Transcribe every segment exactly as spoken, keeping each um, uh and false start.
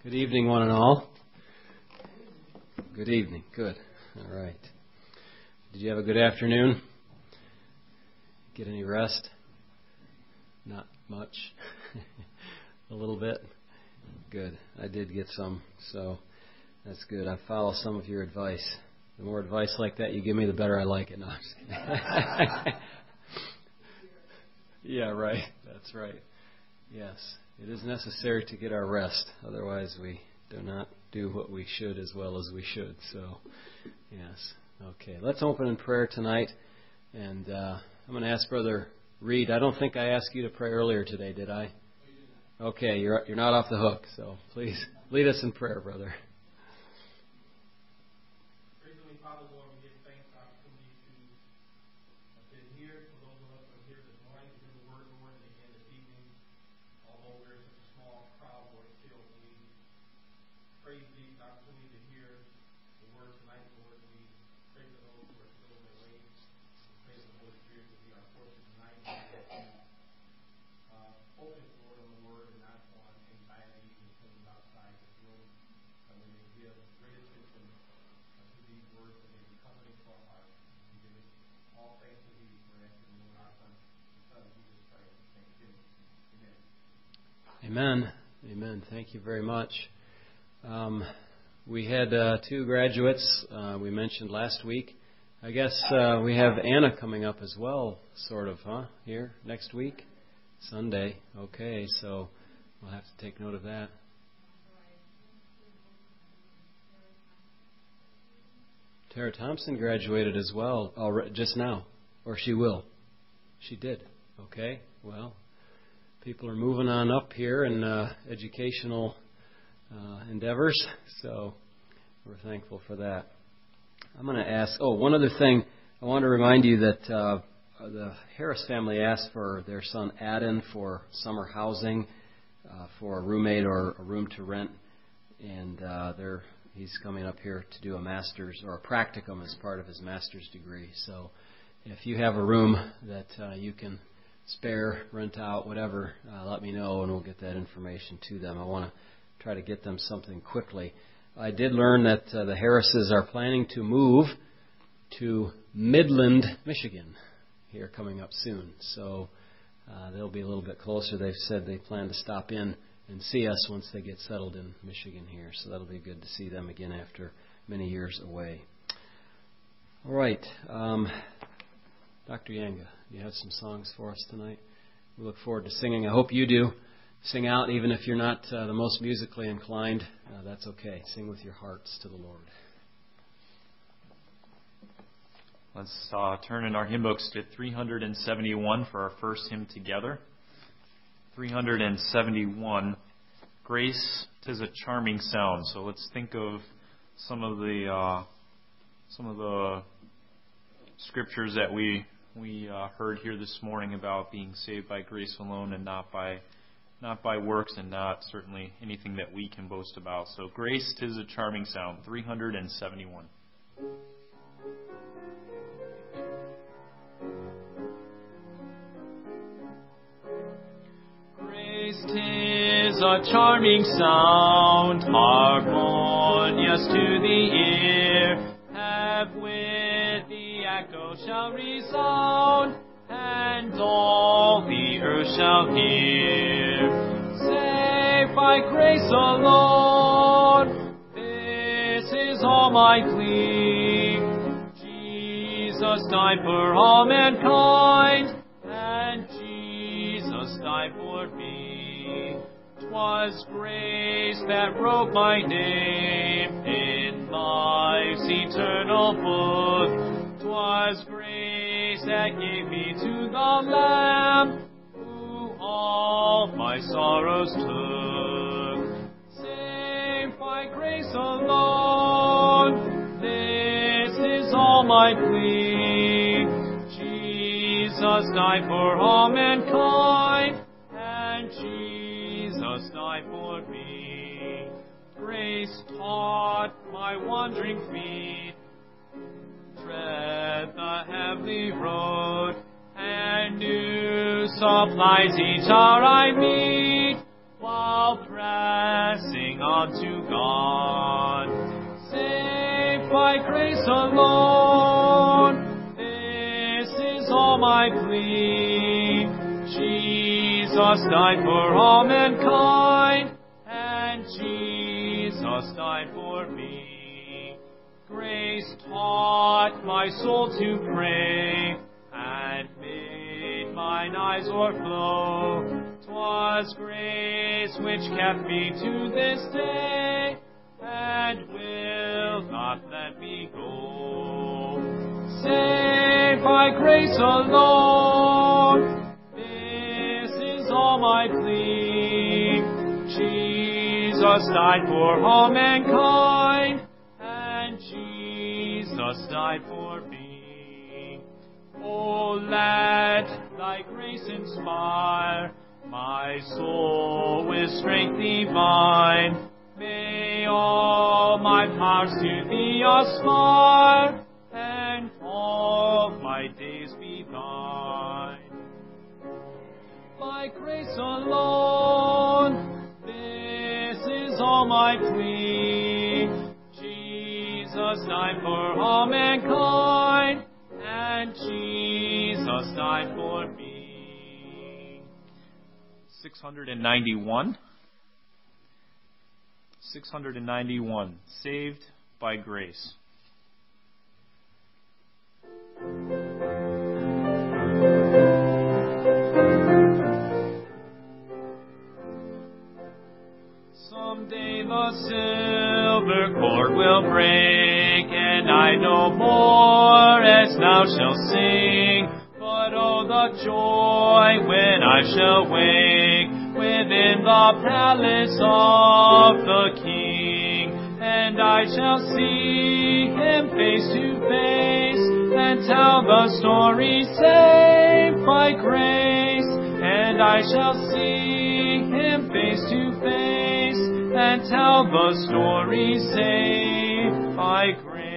Good evening, one and all. Good evening. Good. All right. Did you have a good afternoon? Get any rest? Not much. A little bit? Good. I did get some, so that's good. I follow some of your advice. The more advice like that you give me, the better I like it. No, I'm just kidding. Yeah, right. That's right. Yes. It is necessary to get our rest. Otherwise, we do not do what we should as well as we should. So, yes. Okay. Let's open in prayer tonight. And uh, I'm going to ask Brother Reed. I don't think I asked you to pray earlier today, did I? Okay. You're you're not off the hook. So please lead us in prayer, brother. Amen. Amen. Thank you very much. Um, we had uh, two graduates uh, we mentioned last week. I guess uh, we have Anna coming up as well, sort of, huh? Here next week? Sunday. Okay, so we'll have to take note of that. Tara Thompson graduated as well already, just now. Or she will. She did. Okay, well. People are moving on up here in uh, educational uh, endeavors, so we're thankful for that. I'm going to ask, oh, one other thing. I want to remind you that uh, the Harris family asked for their son Adam for summer housing, uh, for a roommate or a room to rent, and uh, they're, he's coming up here to do a master's or a practicum as part of his master's degree. So if you have a room that uh, you can spare, rent out, whatever, uh, let me know and we'll get that information to them. I want to try to get them something quickly. I did learn that uh, the Harrises are planning to move to Midland, Michigan, here coming up soon. So uh, they'll be a little bit closer. They've said they plan to stop in and see us once they get settled in Michigan here. So that'll be good to see them again after many years away. All right. Um, Doctor Yanga, you have some songs for us tonight. We look forward to singing. I hope you do. Sing out, even if you're not uh, the most musically inclined. Uh, that's okay. Sing with your hearts to the Lord. Let's uh, turn in our hymn books to three hundred seventy-one for our first hymn together. three hundred seventy-one, Grace, 'Tis a Charming Sound. So let's think of some of the uh, some of the scriptures that we we uh, heard here this morning about being saved by grace alone and not by not by works and not certainly anything that we can boast about. So Grace, 'Tis a Charming Sound, three hundred seventy-one. Grace, 'tis a charming sound, harmonious to the ear, have with the echo shall resound, and all the earth shall hear. Saved by grace alone, this is all my plea. Jesus died for all mankind, and Jesus died for me. 'Twas grace that wrote my name in life's eternal book. 'Twas grace that gave me to the Lamb, who all my sorrows took. Saved by grace alone, this is all my plea. Jesus died for all mankind, and Jesus died for me. Grace taught my wandering feet, tread the heavenly road, and new supplies each hour I meet, while pressing on bound to God. Saved by grace alone, this is all my plea. Jesus died for all mankind, and Jesus died for me. Grace taught my soul to pray, and made mine eyes o'erflow. 'Twas grace which kept me to this day, and will not let me go. Saved by grace alone, this is all my plea. Jesus died for all mankind, and Jesus died for me. Oh, let thy grace inspire my soul with strength divine. May all my powers to thee aspire, and all my days be thine. By grace alone, this is all my plea. Jesus died for all mankind, and Jesus died for me. six hundred ninety-one. six hundred ninety-one. Saved by grace. Someday the silver cord will break, and I no more as now shall sing. But oh, the joy when I shall wake within the palace of the King, and I shall see him face to face, and tell the story saved by grace. And I shall see him face to face, and tell the story saved by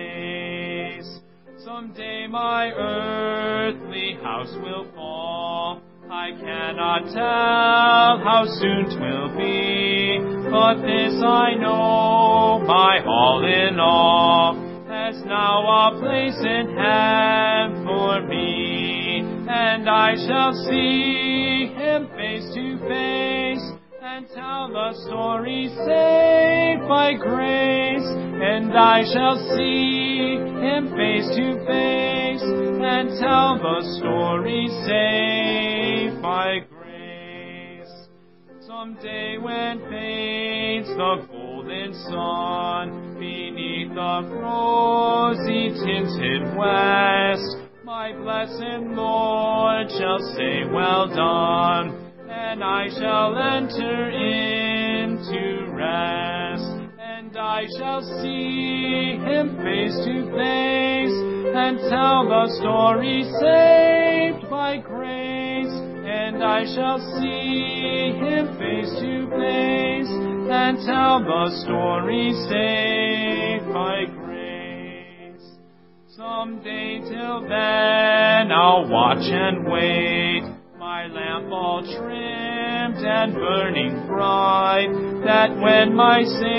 grace. Someday my earthly house will fall, I cannot tell how soon 'twill be, but this I know, my all in all has now a place in heaven for me. And I shall see him face to face, and tell the story saved by grace. And I shall see him face to face, and tell the story saved by grace. Someday when fades the golden sun beneath the rosy tinted west, my blessed Lord shall say, well done, and I shall enter into rest. And I shall see him face to face, and tell the story saved by grace. And I shall see him face to face, and tell the story saved by grace. Someday till then I'll watch and wait, my lamp all trimmed and burning bright, that when my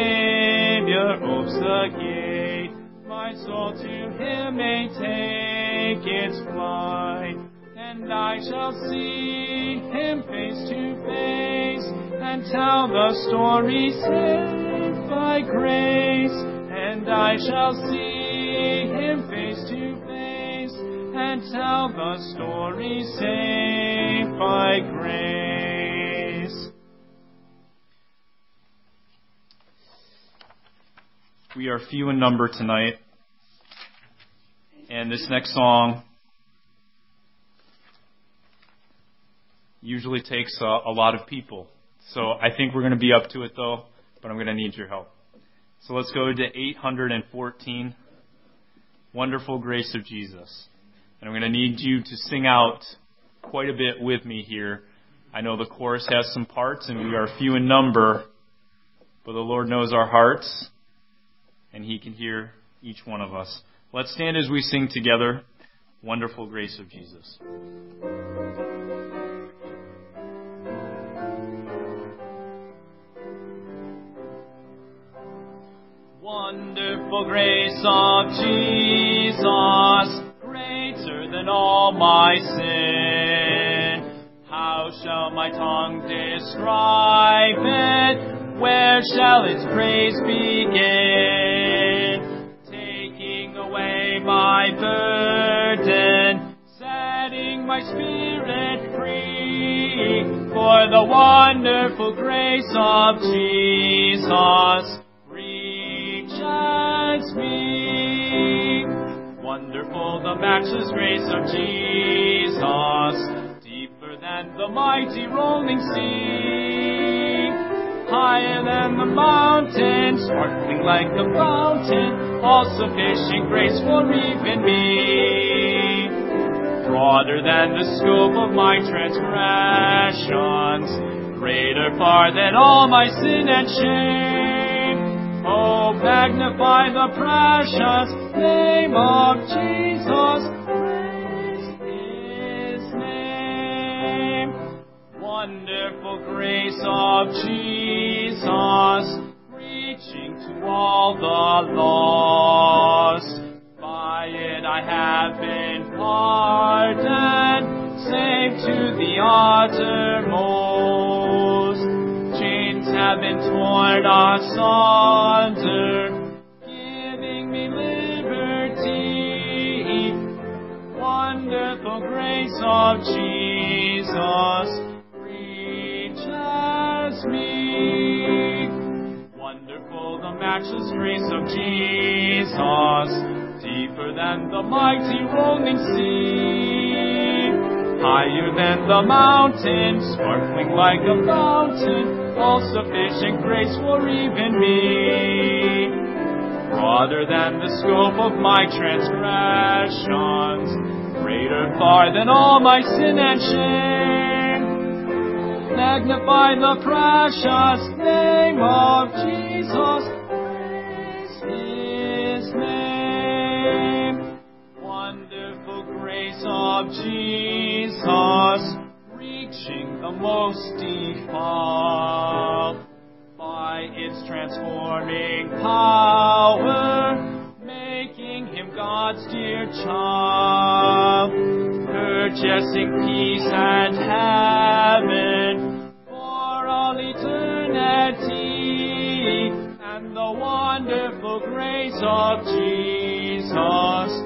Savior opes the gate, my soul to him may take its flight. And I shall see him face to face, and tell the story saved by grace. And I shall see him face to face, and tell the story saved by grace. We are few in number tonight, and this next song usually takes a, a lot of people. So I think we're going to be up to it though, but I'm going to need your help. So let's go to eight hundred fourteen, Wonderful Grace of Jesus. And I'm going to need you to sing out quite a bit with me here. I know the chorus has some parts, and we are few in number, but the Lord knows our hearts, and He can hear each one of us. Let's stand as we sing together, Wonderful Grace of Jesus. Wonderful grace of Jesus, greater than all my sin. How shall my tongue describe it? Where shall its praise begin? Taking away my burden, setting my spirit free, for the wonderful grace of Jesus reaches me. Wonderful the matchless grace of Jesus, deeper than the mighty rolling sea, higher than the mountain, sparkling like the fountain, all-sufficient grace for even me. Broader than the scope of my transgressions, greater far than all my sin and shame. Oh, magnify the precious name of Jesus, praise His name. Wonderful grace of Jesus, reaching to all the lost. By it I have been pardoned, saved to the uttermost. Chains have been torn asunder, giving me liberty. Wonderful grace of Jesus reaches me. Wonderful the matchless grace of Jesus, deeper than the mighty rolling sea, higher than the mountain, sparkling like a fountain, all-sufficient grace for even me. Broader than the scope of my transgressions, greater far than all my sin and shame. Magnify the precious name of Jesus, praise His name. Wonderful grace of Jesus, reaching the most defiled, by its transforming power, making him God's dear child, purchasing peace and heaven for all eternity, and the wonderful grace of Jesus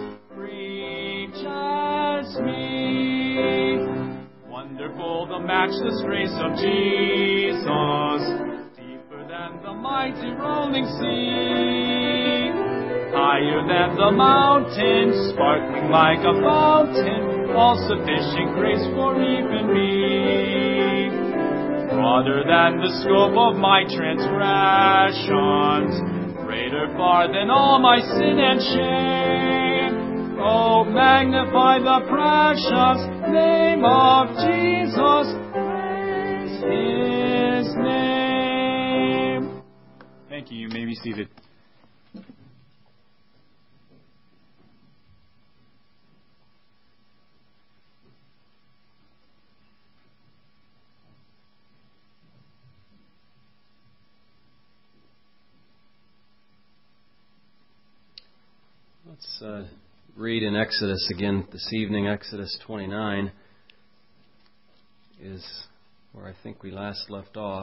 reaches me. Wonderful the matchless grace of Jesus, deeper than the mighty rolling sea, higher than the mountain, sparkling like a fountain, all-sufficient grace for even me. Broader than the scope of my transgressions, greater far than all my sin and shame. Oh, magnify the precious name of Jesus, praise His name. Thank you. You may be seated. Let's uh, read in Exodus again this evening. Exodus twenty-nine is where I think we last left off.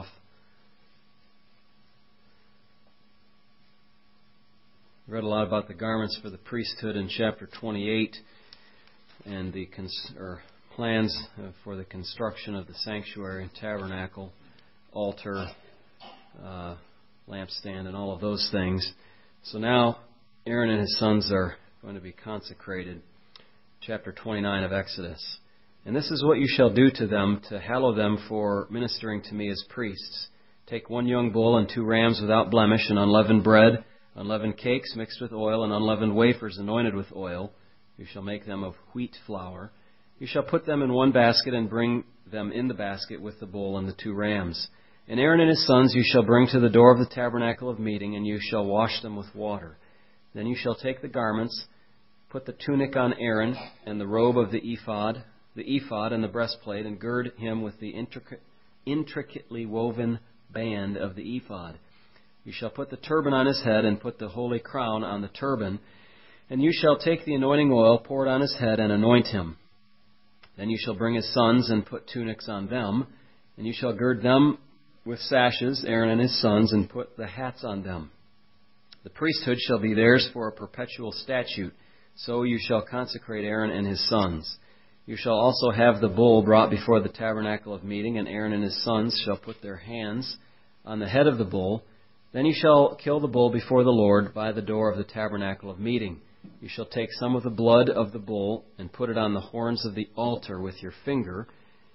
We read a lot about the garments for the priesthood in chapter twenty-eight and the cons- or plans for the construction of the sanctuary and tabernacle, altar, uh, lampstand, and all of those things. So now Aaron and his sons are going to be consecrated. Chapter twenty-nine of Exodus. And this is what you shall do to them to hallow them for ministering to me as priests. Take one young bull and two rams without blemish, and unleavened bread, unleavened cakes mixed with oil, and unleavened wafers anointed with oil. You shall make them of wheat flour. You shall put them in one basket and bring them in the basket with the bull and the two rams. And Aaron and his sons you shall bring to the door of the tabernacle of meeting, and you shall wash them with water. Then you shall take the garments, put the tunic on Aaron, and the robe of the ephod, the ephod and the breastplate, and gird him with the intricate, intricately woven band of the ephod. You shall put the turban on his head, and put the holy crown on the turban. And you shall take the anointing oil, pour it on his head, and anoint him. Then you shall bring his sons, and put tunics on them. And you shall gird them with sashes, Aaron and his sons, and put the hats on them. The priesthood shall be theirs for a perpetual statute. So you shall consecrate Aaron and his sons. You shall also have the bull brought before the tabernacle of meeting, and Aaron and his sons shall put their hands on the head of the bull. Then you shall kill the bull before the Lord by the door of the tabernacle of meeting. You shall take some of the blood of the bull and put it on the horns of the altar with your finger,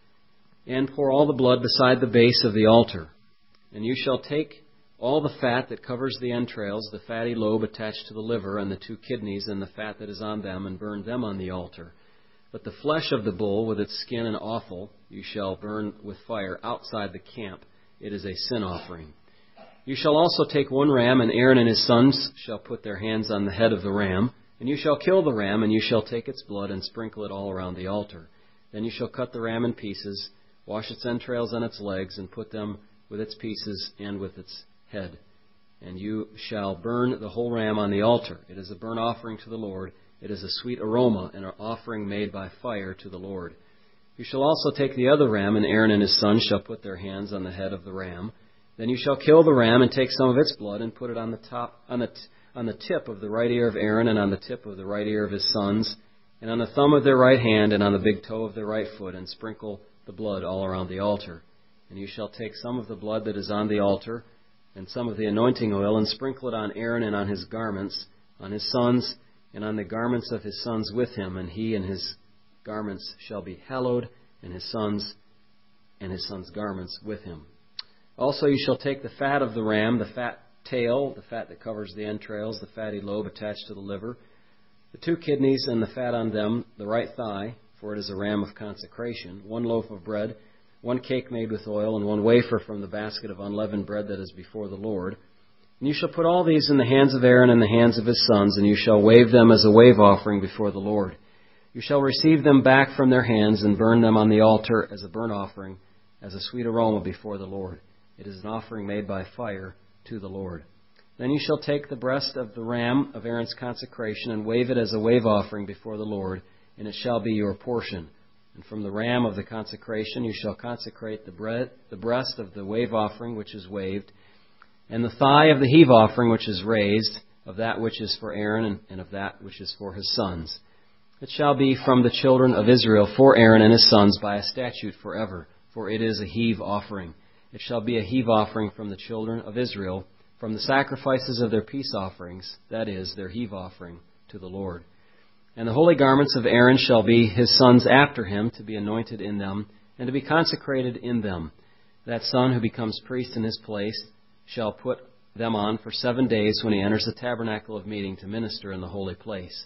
and pour all the blood beside the base of the altar. And you shall take all the fat that covers the entrails, the fatty lobe attached to the liver, and the two kidneys, and the fat that is on them, and burn them on the altar. But the flesh of the bull, with its skin and offal, you shall burn with fire outside the camp. It is a sin offering. You shall also take one ram, and Aaron and his sons shall put their hands on the head of the ram. And you shall kill the ram, and you shall take its blood and sprinkle it all around the altar. Then you shall cut the ram in pieces, wash its entrails and its legs, and put them with its pieces and with its head. And you shall burn the whole ram on the altar. It is a burnt offering to the Lord. It is a sweet aroma, and an offering made by fire to the Lord. You shall also take the other ram, and Aaron and his sons shall put their hands on the head of the ram. Then you shall kill the ram, and take some of its blood, and put it on the top, on the, t- on the tip of the right ear of Aaron, and on the tip of the right ear of his sons, and on the thumb of their right hand, and on the big toe of their right foot, and sprinkle the blood all around the altar. And you shall take some of the blood that is on the altar, and some of the anointing oil, and sprinkle it on Aaron and on his garments, on his sons, and on the garments of his sons with him, and he and his garments shall be hallowed, and his sons and his sons' garments with him. Also you shall take the fat of the ram, the fat tail, the fat that covers the entrails, the fatty lobe attached to the liver, the two kidneys and the fat on them, the right thigh, for it is a ram of consecration, one loaf of bread, one cake made with oil, and one wafer from the basket of unleavened bread that is before the Lord. And you shall put all these in the hands of Aaron and the hands of his sons, and you shall wave them as a wave offering before the Lord. You shall receive them back from their hands and burn them on the altar as a burnt offering, as a sweet aroma before the Lord. It is an offering made by fire to the Lord. Then you shall take the breast of the ram of Aaron's consecration and wave it as a wave offering before the Lord, and it shall be your portion. And from the ram of the consecration you shall consecrate the, bread, the breast of the wave offering which is waved, and the thigh of the heave offering which is raised, of that which is for Aaron and, and of that which is for his sons. It shall be from the children of Israel for Aaron and his sons by a statute forever, for it is a heave offering. It shall be a heave offering from the children of Israel, from the sacrifices of their peace offerings, that is, their heave offering, to the Lord. And the holy garments of Aaron shall be his sons after him, to be anointed in them, and to be consecrated in them. That son who becomes priest in his place shall put them on for seven days when he enters the tabernacle of meeting to minister in the holy place.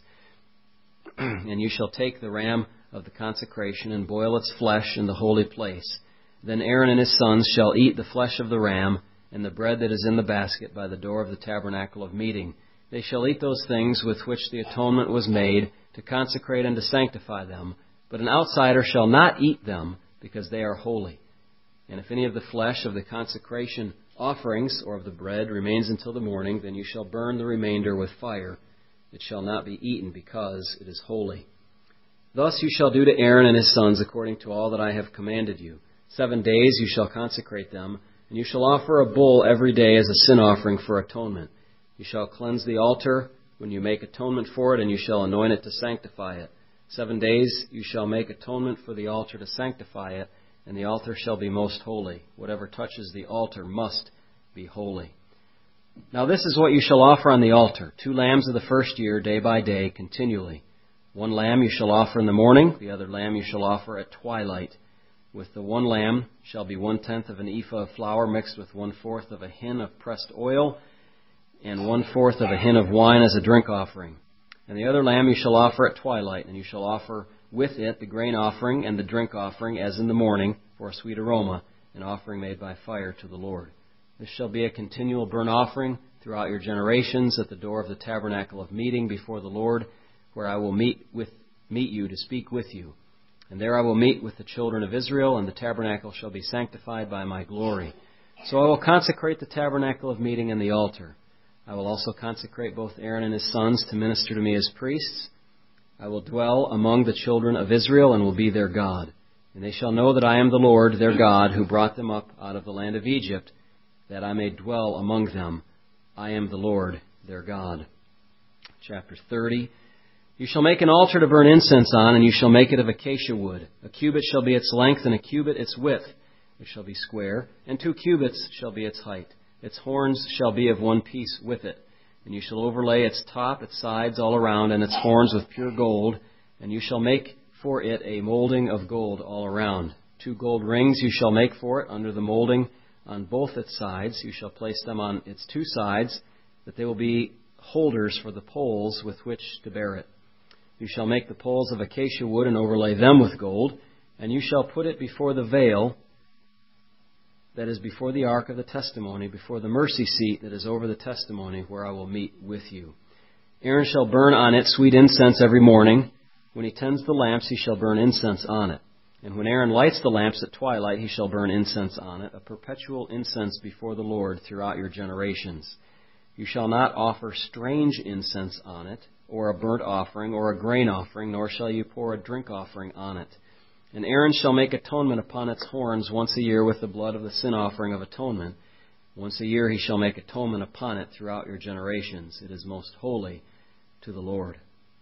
And you shall take the ram of the consecration and boil its flesh in the holy place. Then Aaron and his sons shall eat the flesh of the ram and the bread that is in the basket by the door of the tabernacle of meeting. They shall eat those things with which the atonement was made to consecrate and to sanctify them. But an outsider shall not eat them, because they are holy. And if any of the flesh of the consecration offerings or of the bread remains until the morning, then you shall burn the remainder with fire. It shall not be eaten, because it is holy. Thus you shall do to Aaron and his sons according to all that I have commanded you. Seven days you shall consecrate them, and you shall offer a bull every day as a sin offering for atonement. You shall cleanse the altar when you make atonement for it, and you shall anoint it to sanctify it. Seven days you shall make atonement for the altar to sanctify it, and the altar shall be most holy. Whatever touches the altar must be holy. Now this is what you shall offer on the altar: two lambs of the first year, day by day, continually. One lamb you shall offer in the morning, the other lamb you shall offer at twilight. With the one lamb shall be one-tenth of an ephah of flour mixed with one-fourth of a hin of pressed oil, and one-fourth of a hin of wine as a drink offering. And the other lamb you shall offer at twilight, and you shall offer with it the grain offering and the drink offering as in the morning, for a sweet aroma, an offering made by fire to the Lord. This shall be a continual burnt offering throughout your generations at the door of the tabernacle of meeting before the Lord, where I will meet with meet you to speak with you. And there I will meet with the children of Israel, and the tabernacle shall be sanctified by my glory. So I will consecrate the tabernacle of meeting and the altar. I will also consecrate both Aaron and his sons to minister to me as priests. I will dwell among the children of Israel and will be their God. And they shall know that I am the Lord, their God, who brought them up out of the land of Egypt, that I may dwell among them. I am the Lord, their God. Chapter thirty. You shall make an altar to burn incense on, and you shall make it of acacia wood. A cubit shall be its length, and a cubit its width. It shall be square, and two cubits shall be its height. Its horns shall be of one piece with it. And you shall overlay its top, its sides all around, and its horns with pure gold. And you shall make for it a molding of gold all around. Two gold rings you shall make for it under the molding on both its sides. You shall place them on its two sides, that they will be holders for the poles with which to bear it. You shall make the poles of acacia wood and overlay them with gold. And you shall put it before the veil that is before the ark of the testimony, before the mercy seat that is over the testimony, where I will meet with you. Aaron shall burn on it sweet incense every morning. When he tends the lamps, he shall burn incense on it. And when Aaron lights the lamps at twilight, he shall burn incense on it, a perpetual incense before the Lord throughout your generations. You shall not offer strange incense on it, or a burnt offering, or a grain offering, nor shall you pour a drink offering on it. And Aaron shall make atonement upon its horns once a year with the blood of the sin offering of atonement. Once a year he shall make atonement upon it throughout your generations. It is most holy to the Lord.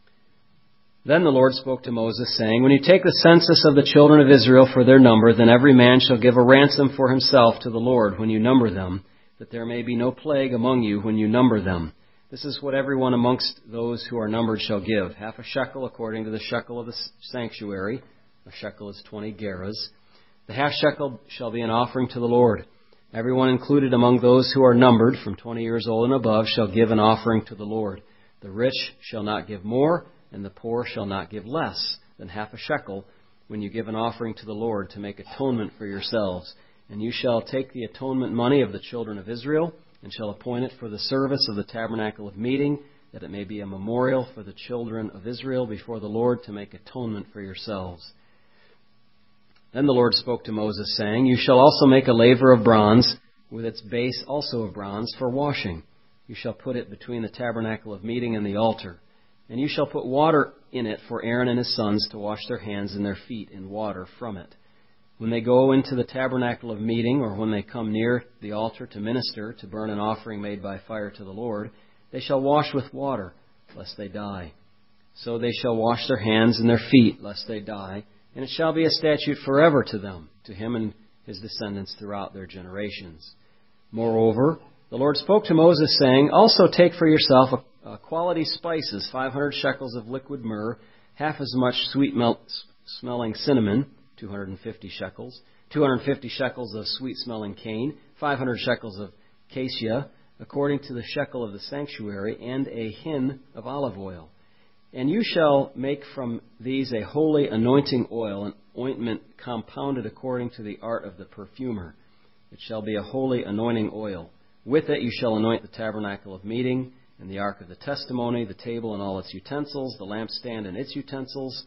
Then the Lord spoke to Moses, saying, When you take the census of the children of Israel for their number, then every man shall give a ransom for himself to the Lord when you number them, that there may be no plague among you when you number them. This is what everyone amongst those who are numbered shall give, half a shekel according to the shekel of the sanctuary. A shekel is twenty gerahs. The half shekel shall be an offering to the Lord. Everyone included among those who are numbered from twenty years old and above shall give an offering to the Lord. The rich shall not give more, and the poor shall not give less than half a shekel when you give an offering to the Lord to make atonement for yourselves. And you shall take the atonement money of the children of Israel, and shall appoint it for the service of the tabernacle of meeting, that it may be a memorial for the children of Israel before the Lord to make atonement for yourselves. Then the Lord spoke to Moses, saying, You shall also make a laver of bronze, with its base also of bronze, for washing. You shall put it between the tabernacle of meeting and the altar. And you shall put water in it for Aaron and his sons to wash their hands and their feet in water from it. When they go into the tabernacle of meeting, or when they come near the altar to minister, to burn an offering made by fire to the Lord, they shall wash with water, lest they die. So they shall wash their hands and their feet, lest they die. And it shall be a statute forever to them, to him and his descendants throughout their generations. Moreover, the Lord spoke to Moses, saying, Also take for yourself a, a quality spices, five hundred shekels of liquid myrrh, half as much sweet-smelling cinnamon, two hundred fifty shekels, two hundred fifty shekels of sweet-smelling cane, five hundred shekels of cassia, according to the shekel of the sanctuary, and a hin of olive oil. And you shall make from these a holy anointing oil, an ointment compounded according to the art of the perfumer. It shall be a holy anointing oil. With it you shall anoint the tabernacle of meeting, and the ark of the testimony, the table and all its utensils, the lampstand and its utensils,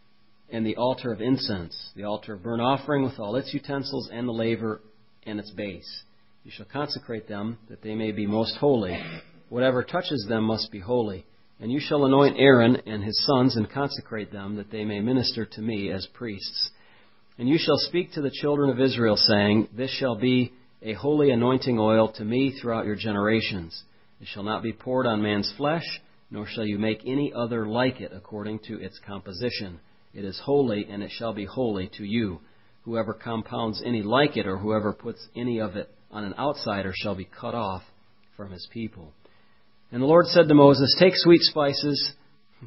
and the altar of incense, the altar of burnt offering with all its utensils, and the laver and its base. You shall consecrate them, that they may be most holy. Whatever touches them must be holy. And you shall anoint Aaron and his sons and consecrate them, that they may minister to me as priests. And you shall speak to the children of Israel, saying, This shall be a holy anointing oil to me throughout your generations. It shall not be poured on man's flesh, nor shall you make any other like it according to its composition. It is holy, and it shall be holy to you. Whoever compounds any like it, or whoever puts any of it on an outsider, shall be cut off from his people. And the Lord said to Moses, Take sweet spices,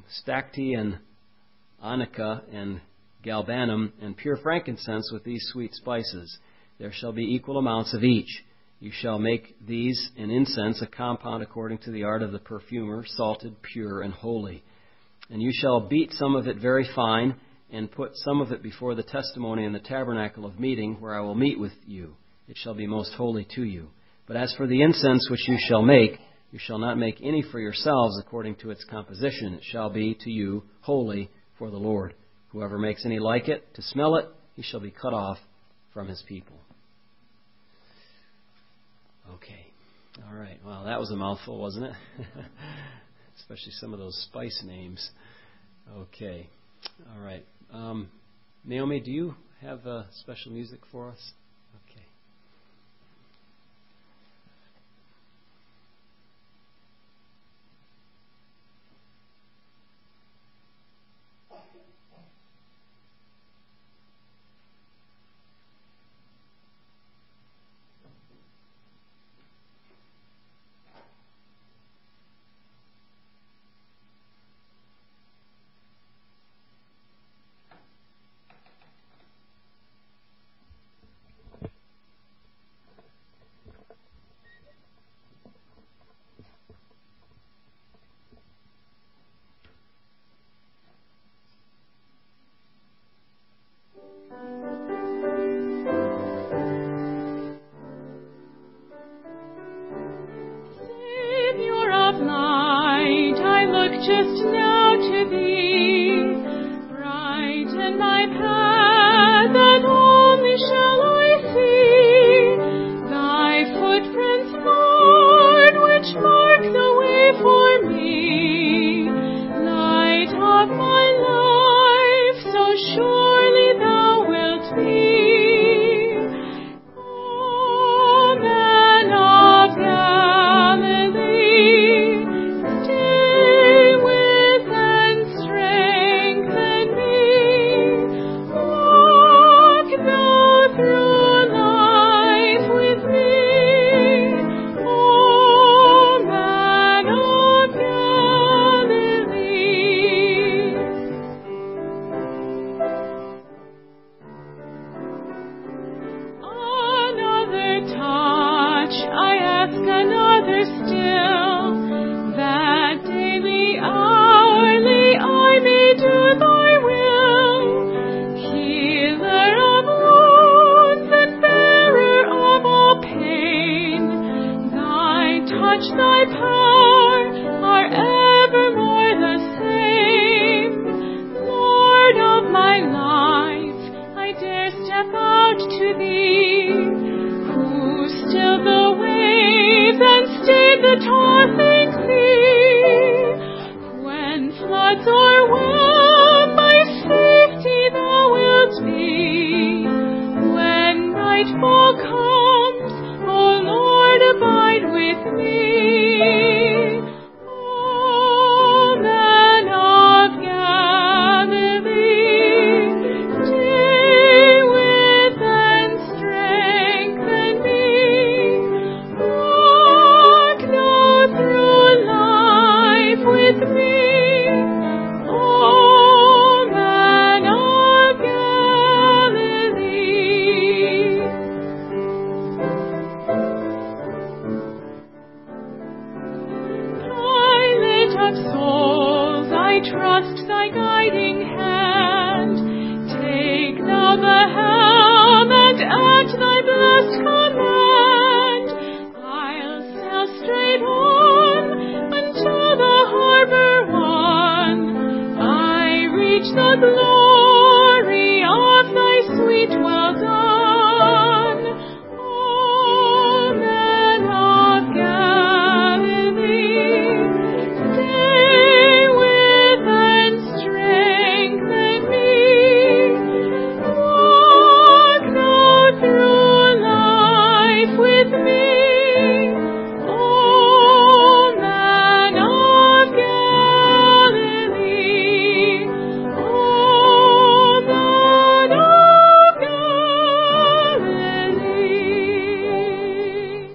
stacte and onycha and galbanum, and pure frankincense with these sweet spices. There shall be equal amounts of each. You shall make these an incense, a compound according to the art of the perfumer, salted, pure, and holy. And you shall beat some of it very fine, and put some of it before the testimony in the tabernacle of meeting, where I will meet with you. It shall be most holy to you. But as for the incense which you shall make, you shall not make any for yourselves according to its composition. It shall be to you holy for the Lord. Whoever makes any like it, to smell it, he shall be cut off from his people. All right. Well, that was a mouthful, wasn't it? Especially some of those spice names. Okay. All right. Um, Naomi, do you have uh, special music for us? Okay. Just now to thee, brighten my path, that only shall I see thy footprints, Lord, which mark the way for me. Light of my life, so surely thou wilt be. O Man of Galilee, stay with and strengthen me. Walk thou through life with me. O Man of Galilee. Another touch, I ask another still, that daily, hourly I may do thy will. Healer of wounds and bearer of all pain, thy touch, thy power are evermore the same. Lord of my life, I dare step out to thee, who still the waves and stay the tossing sea. When floods o'erwhelm, my safety thou wilt be. When nightfall comes, O Lord, abide with me. O Man of Galilee, stay with and strengthen me. Walk thou through life with me. O Man of Galilee. Pilot of souls, I trust thy guiding hand. Take thou the helm, and at thy blessed command, I'll sail straight on until the harbor won. I reach the glory of thy sweet well done. O Man of Galilee, stay with and strengthen me. Walk thou through life with me. O Man of Galilee, O Man of Galilee.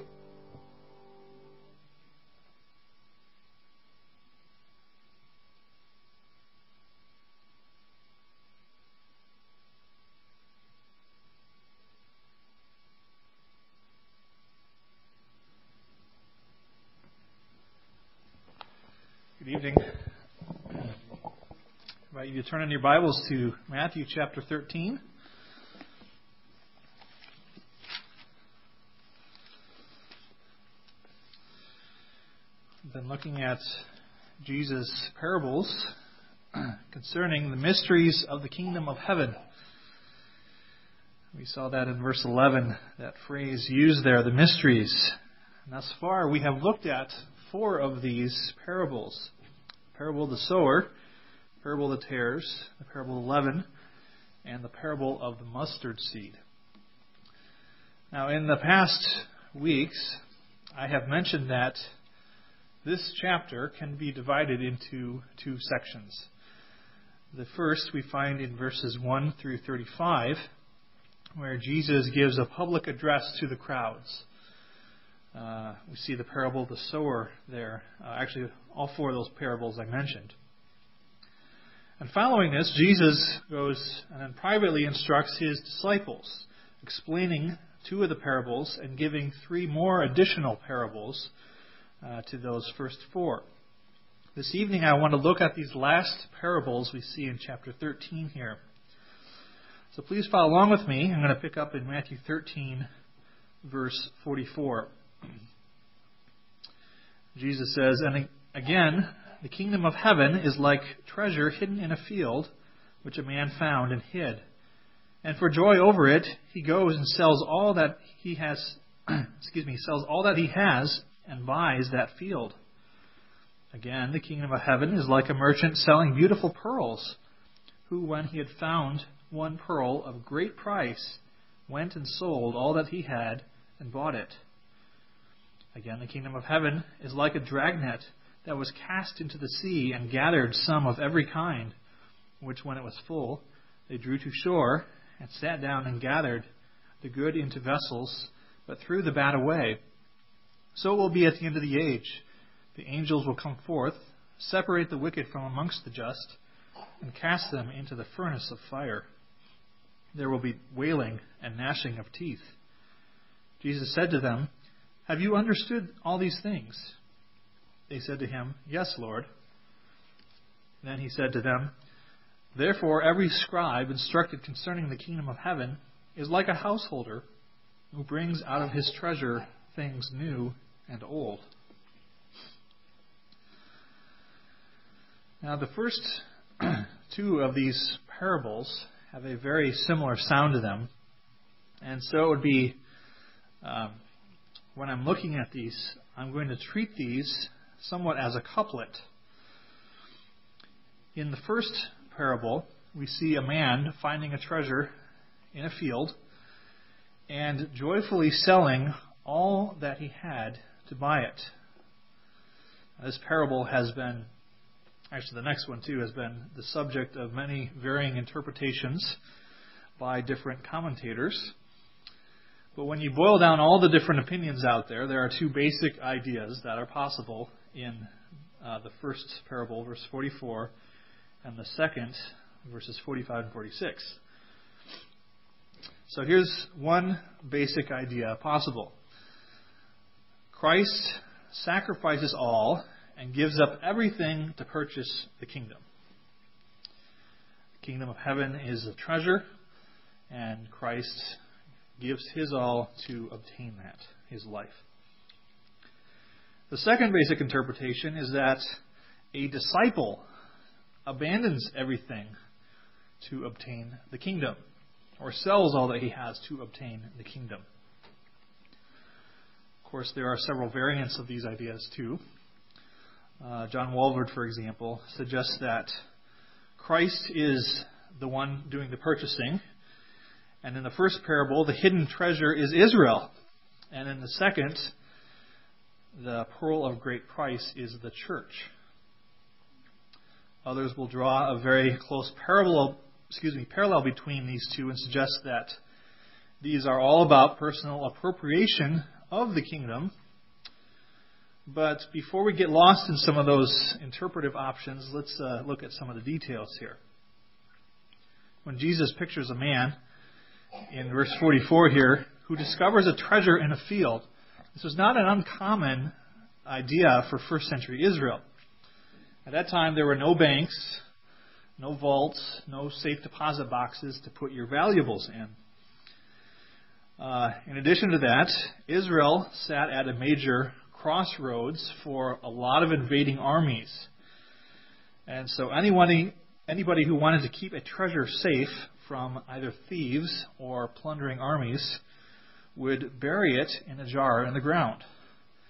Good evening. I invite you to turn in your Bibles to Matthew chapter thirteen. We've been looking at Jesus' parables concerning the mysteries of the kingdom of heaven. We saw that in verse eleven, that phrase used there, the mysteries. And thus far, we have looked at four of these parables. The parable of the sower, the parable of the tares, the parable of the leaven, and the parable of the mustard seed. Now, in the past weeks, I have mentioned that this chapter can be divided into two sections. The first we find in verses one through thirty-five, where Jesus gives a public address to the crowds. Uh, we see the parable of the sower there. Uh, actually, all four of those parables I mentioned. And following this, Jesus goes and then privately instructs his disciples, explaining two of the parables and giving three more additional parables uh, to those first four. This evening I want to look at these last parables we see in chapter thirteen here. So please follow along with me. I'm going to pick up in Matthew thirteen, verse forty-four. Jesus says, "And again, the kingdom of heaven is like treasure hidden in a field, which a man found and hid. And for joy over it, he goes and sells all that he has, excuse me, sells all that he has and buys that field. Again, the kingdom of heaven is like a merchant selling beautiful pearls, who, when he had found one pearl of great price, went and sold all that he had and bought it. Again, the kingdom of heaven is like a dragnet that was cast into the sea and gathered some of every kind, which, when it was full, they drew to shore and sat down and gathered the good into vessels, but threw the bad away. So it will be at the end of the age. The angels will come forth, separate the wicked from amongst the just, and cast them into the furnace of fire. There will be wailing and gnashing of teeth." Jesus said to them, "Have you understood all these things?" They said to him, "Yes, Lord." Then he said to them, "Therefore every scribe instructed concerning the kingdom of heaven is like a householder who brings out of his treasure things new and old." Now, the first two of these parables have a very similar sound to them. And so it would be, um, when I'm looking at these, I'm going to treat these somewhat as a couplet. In the first parable, we see a man finding a treasure in a field and joyfully selling all that he had to buy it. This parable has been Actually, the next one, too, has been the subject of many varying interpretations by different commentators. But when you boil down all the different opinions out there, there are two basic ideas that are possible in uh, the first parable, verse forty-four, and the second, verses forty-five and forty-six. So here's one basic idea possible. Christ sacrifices all and gives up everything to purchase the kingdom. The kingdom of heaven is a treasure, and Christ gives his all to obtain that, his life. The second basic interpretation is that a disciple abandons everything to obtain the kingdom, or sells all that he has to obtain the kingdom. Of course, there are several variants of these ideas too. Uh, John Walvoord, for example, suggests that Christ is the one doing the purchasing. And in the first parable, the hidden treasure is Israel. And in the second, the pearl of great price is the church. Others will draw a very close parallel, excuse me, parallel between these two and suggest that these are all about personal appropriation of the kingdom. But before we get lost in some of those interpretive options, let's uh, look at some of the details here. When Jesus pictures a man, in verse forty-four here, who discovers a treasure in a field, this was not an uncommon idea for first century Israel. At that time, there were no banks, no vaults, no safe deposit boxes to put your valuables in. Uh, in addition to that, Israel sat at a major crossroads for a lot of invading armies. And so anybody, anybody who wanted to keep a treasure safe from either thieves or plundering armies would bury it in a jar in the ground.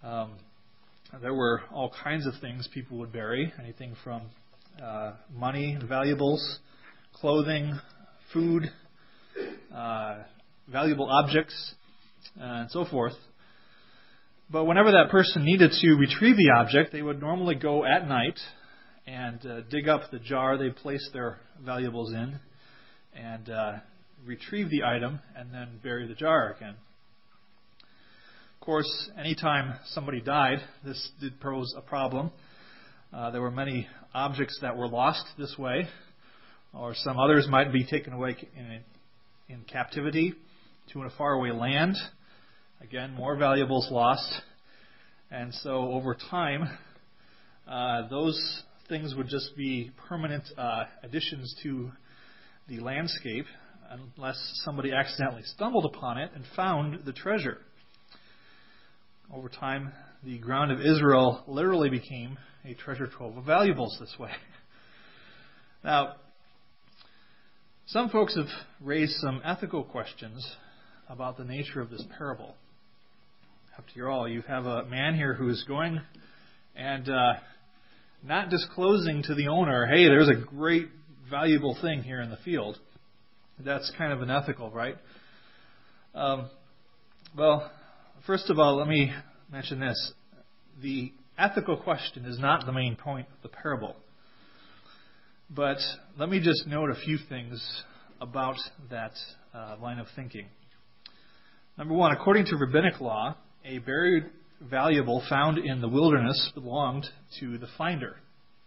Um, there were all kinds of things people would bury, anything from uh, money, valuables, clothing, food, uh, valuable objects, uh, and so forth. But whenever that person needed to retrieve the object, they would normally go at night and uh, dig up the jar they placed their valuables in and uh, retrieve the item and then bury the jar again. Of course, anytime somebody died, this did pose a problem. Uh, there were many objects that were lost this way, or some others might be taken away in, in captivity to a faraway land. Again, more valuables lost. And so over time, uh, those things would just be permanent uh, additions to the landscape unless somebody accidentally stumbled upon it and found the treasure. Over time, the ground of Israel literally became a treasure trove of valuables this way. Now, some folks have raised some ethical questions about the nature of this parable. Up to you all, you have a man here who is going and uh, not disclosing to the owner, hey, there's a great valuable thing here in the field. That's kind of unethical, right? Um, well, first of all, let me mention this. The ethical question is not the main point of the parable. But let me just note a few things about that uh, line of thinking. Number one, according to rabbinic law, a buried valuable found in the wilderness belonged to the finder.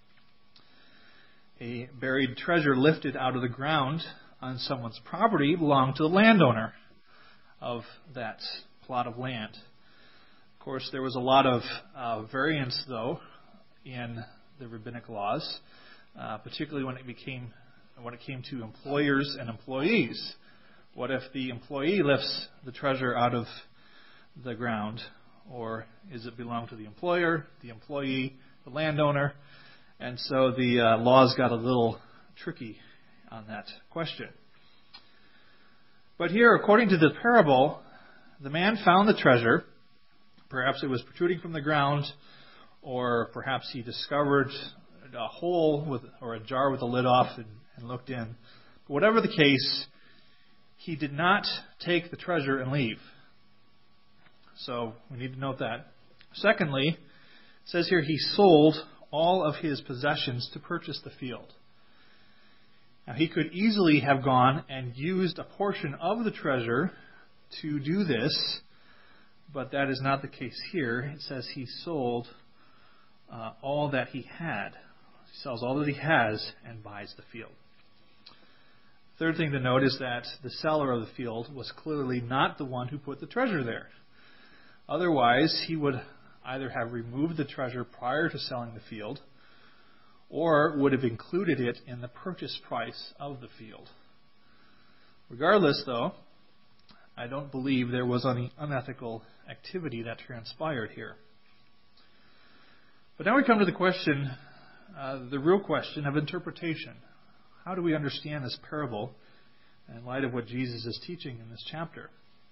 A buried treasure lifted out of the ground on someone's property belonged to the landowner of that plot of land. Of course, there was a lot of uh, variance, though, in the rabbinic laws, uh, particularly when it became when it came to employers and employees. What if the employee lifts the treasure out of the ground, or is it belong to the employer, the employee, the landowner? And so the uh, laws got a little tricky on that question. But here, according to the parable, the man found the treasure. Perhaps it was protruding from the ground, or perhaps he discovered a hole with, or a jar with the lid off and, and looked in. But whatever the case, he did not take the treasure and leave. So we need to note that. Secondly, it says here he sold all of his possessions to purchase the field. Now he could easily have gone and used a portion of the treasure to do this, but that is not the case here. It says he sold uh, all that he had. He sells all that he has and buys the field. Third thing to note is that the seller of the field was clearly not the one who put the treasure there. Otherwise, he would either have removed the treasure prior to selling the field, or would have included it in the purchase price of the field. Regardless, though, I don't believe there was any unethical activity that transpired here. But now we come to the question, uh, the real question of interpretation. How do we understand this parable in light of what Jesus is teaching in this chapter?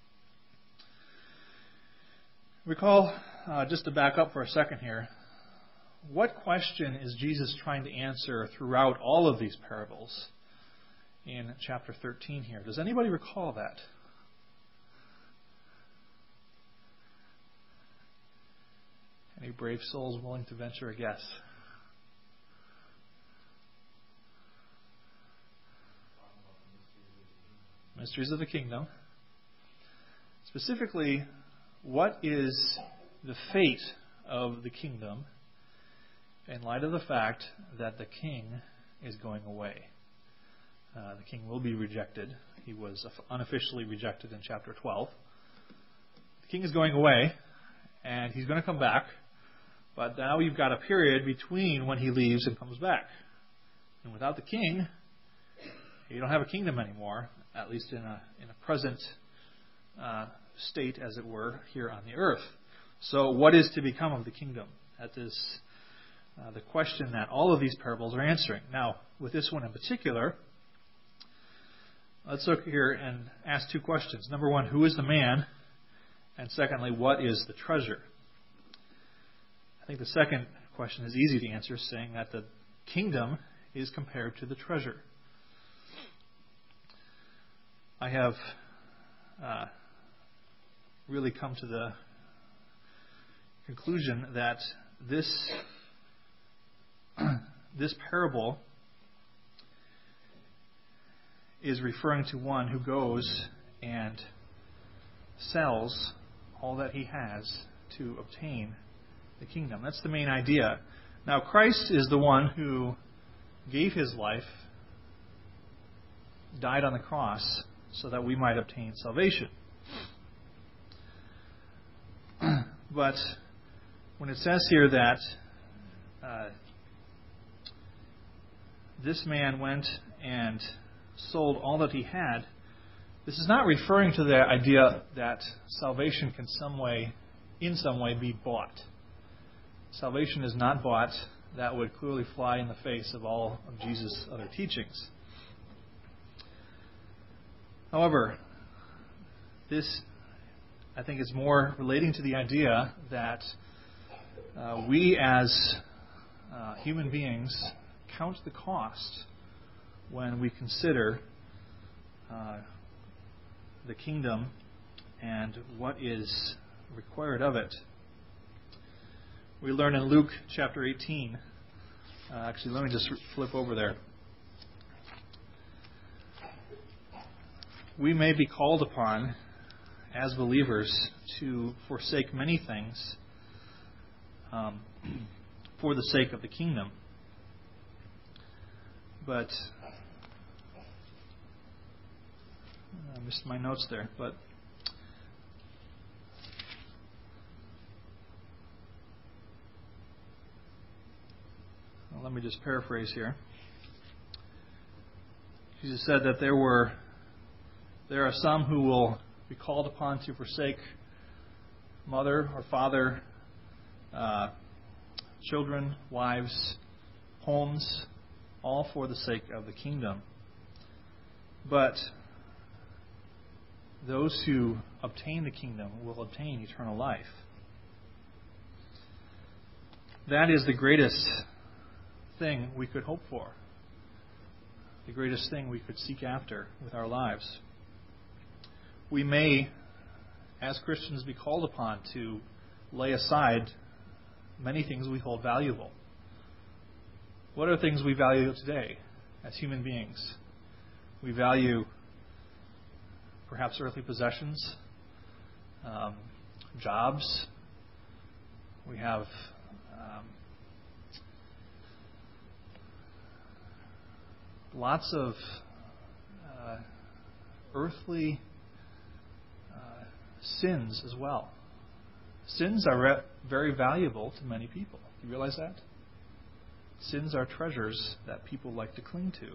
Recall, uh, just to back up for a second here, what question is Jesus trying to answer throughout all of these parables in chapter thirteen here? Does anybody recall that? Any brave souls willing to venture a guess? Mysteries of the Kingdom. Specifically, what is the fate of the kingdom in light of the fact that the king is going away? Uh, the king will be rejected. He was unofficially rejected in chapter twelve. The king is going away, and he's going to come back, but now you've got a period between when he leaves and comes back. And without the king, you don't have a kingdom anymore, at least in a in a present uh, state, as it were, here on the earth. So what is to become of the kingdom? That is uh, the question that all of these parables are answering. Now, with this one in particular, let's look here and ask two questions. Number one, who is the man? And secondly, what is the treasure? I think the second question is easy to answer, saying that the kingdom is compared to the treasure. I have uh, really come to the conclusion that this this parable is referring to one who goes and sells all that he has to obtain the kingdom. That's the main idea. Now, Christ is the one who gave his life, died on the cross, so that we might obtain salvation. But when it says here that uh, this man went and sold all that he had, this is not referring to the idea that salvation can some way, in some way, be bought. Salvation is not bought. That would clearly fly in the face of all of Jesus' other teachings. However, this, I think, is more relating to the idea that uh, we as uh, human beings count the cost when we consider uh, the kingdom and what is required of it. We learn in Luke chapter eighteen. Uh, actually, let me just flip over there. We may be called upon as believers to forsake many things um, for the sake of the kingdom. But I missed my notes there. But well, let me just paraphrase here. Jesus said that there were there are some who will be called upon to forsake mother or father, uh, children, wives, homes, all for the sake of the kingdom. But those who obtain the kingdom will obtain eternal life. That is the greatest thing we could hope for, the greatest thing we could seek after with our lives. We may, as Christians, be called upon to lay aside many things we hold valuable. What are things we value today as human beings? We value perhaps earthly possessions, um, jobs. We have um, lots of uh, earthly uh, sins as well. Sins are re- very valuable to many people. Do you realize that? Sins are treasures that people like to cling to.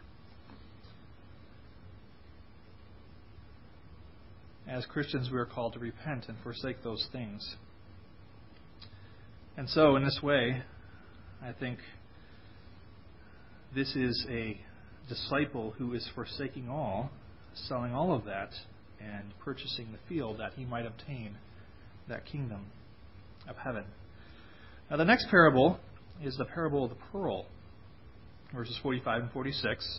As Christians, we are called to repent and forsake those things. And so, in this way, I think this is a disciple who is forsaking all, selling all of that, and purchasing the field that he might obtain that kingdom of heaven. Now, the next parable is the parable of the pearl, verses forty-five and forty-six.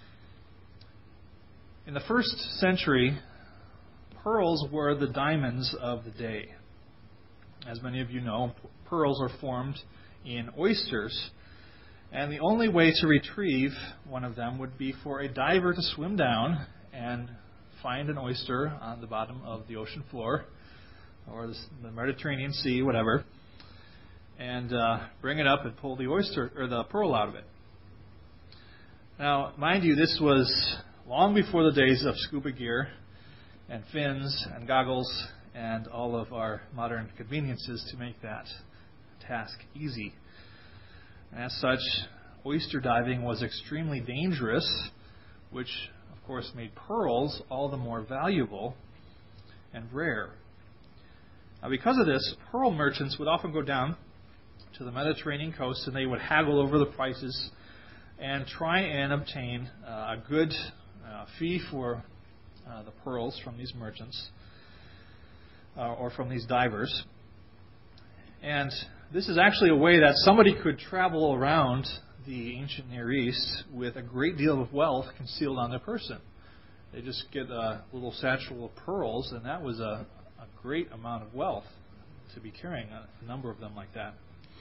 In the first century, pearls were the diamonds of the day. As many of you know, pearls are formed in oysters, and the only way to retrieve one of them would be for a diver to swim down and find an oyster on the bottom of the ocean floor or the Mediterranean Sea, whatever, and uh, bring it up and pull the oyster or the pearl out of it. Now, mind you, this was long before the days of scuba gear and fins and goggles and all of our modern conveniences to make that task easy. As such, oyster diving was extremely dangerous, which of course made pearls all the more valuable and rare. Now, because of this, pearl merchants would often go down to the Mediterranean coast and they would haggle over the prices and try and obtain uh, a good uh, fee for uh, the pearls from these merchants uh, or from these divers. And this is actually a way that somebody could travel around the ancient Near East with a great deal of wealth concealed on their person. They just get a little satchel of pearls, and that was a, a great amount of wealth to be carrying, a, a number of them like that.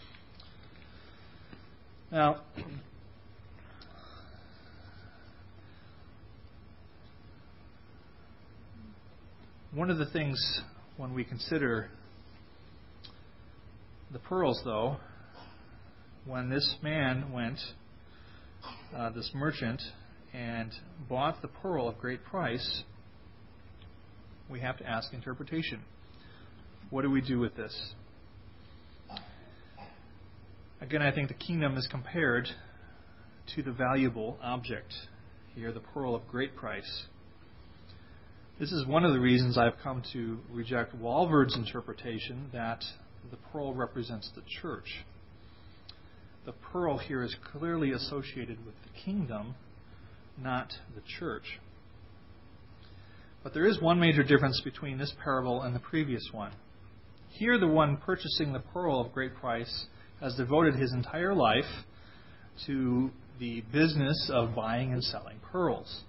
Now, one of the things when we consider the pearls, though, when this man went, uh, this merchant, and bought the pearl of great price, we have to ask interpretation. What do we do with this? Again, I think the kingdom is compared to the valuable object. Here, the pearl of great price. This is one of the reasons I've come to reject Walvoord's interpretation that the pearl represents the church. The pearl here is clearly associated with the kingdom, not the church. But there is one major difference between this parable and the previous one. Here, the one purchasing the pearl of great price has devoted his entire life to the business of buying and selling pearls.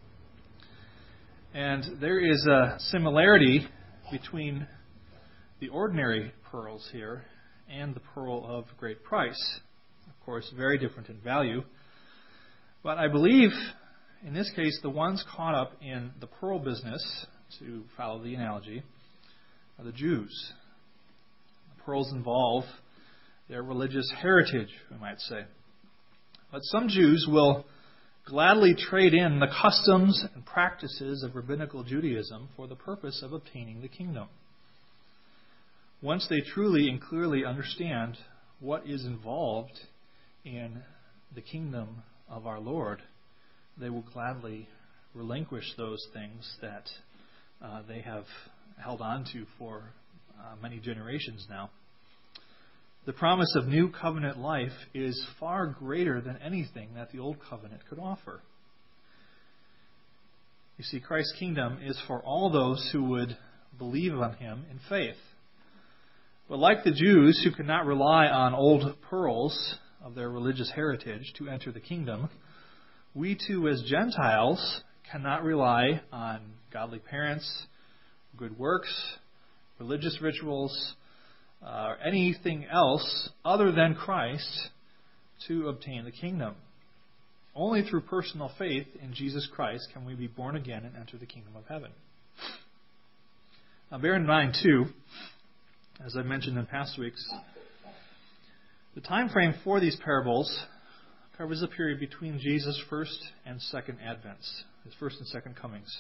And there is a similarity between the ordinary pearls here and the pearl of great price. Of course, very different in value. But I believe, in this case, the ones caught up in the pearl business, to follow the analogy, are the Jews. The pearls involve their religious heritage, we might say. But some Jews will gladly trade in the customs and practices of rabbinical Judaism for the purpose of obtaining the kingdom. Once they truly and clearly understand what is involved in the kingdom of our Lord, they will gladly relinquish those things that uh, they have held on to for uh, many generations now. The promise of new covenant life is far greater than anything that the old covenant could offer. You see, Christ's kingdom is for all those who would believe on Him in faith. But like the Jews who could not rely on old pearls of their religious heritage to enter the kingdom, we too as Gentiles cannot rely on godly parents, good works, religious rituals, or uh, anything else other than Christ to obtain the kingdom. Only through personal faith in Jesus Christ can we be born again and enter the kingdom of heaven. Now bear in mind too, as I mentioned in past weeks, the time frame for these parables covers the period between Jesus' first and second advents, His first and second comings.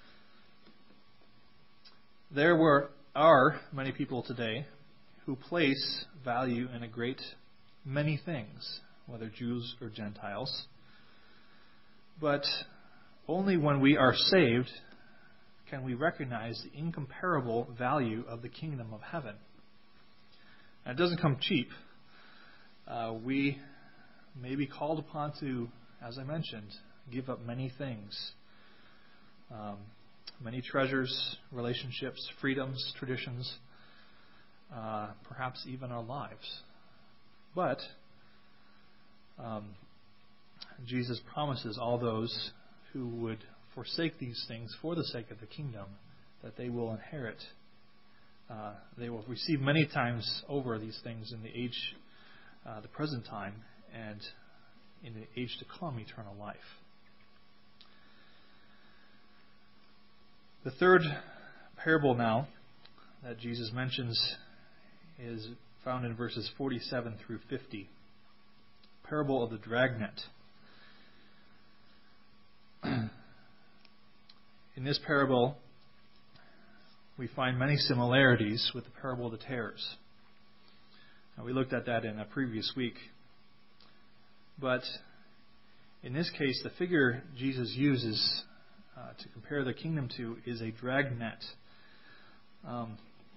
There were are many people today who place value in a great many things, whether Jews or Gentiles. But only when we are saved can we recognize the incomparable value of the kingdom of heaven. Now, it doesn't come cheap. Uh, we may be called upon to, as I mentioned, give up many things. Um, many treasures, relationships, freedoms, traditions, Uh, perhaps even our lives. But um, Jesus promises all those who would forsake these things for the sake of the kingdom that they will inherit. Uh, they will receive many times over these things in the age, uh, the present time, and in the age to come, eternal life. The third parable now that Jesus mentions is found in verses forty-seven through fifty. Parable of the dragnet. In this parable, we find many similarities with the parable of the tares. Now, we looked at that in a previous week. But in this case, the figure Jesus uses uh, to compare the kingdom to is a dragnet. Um,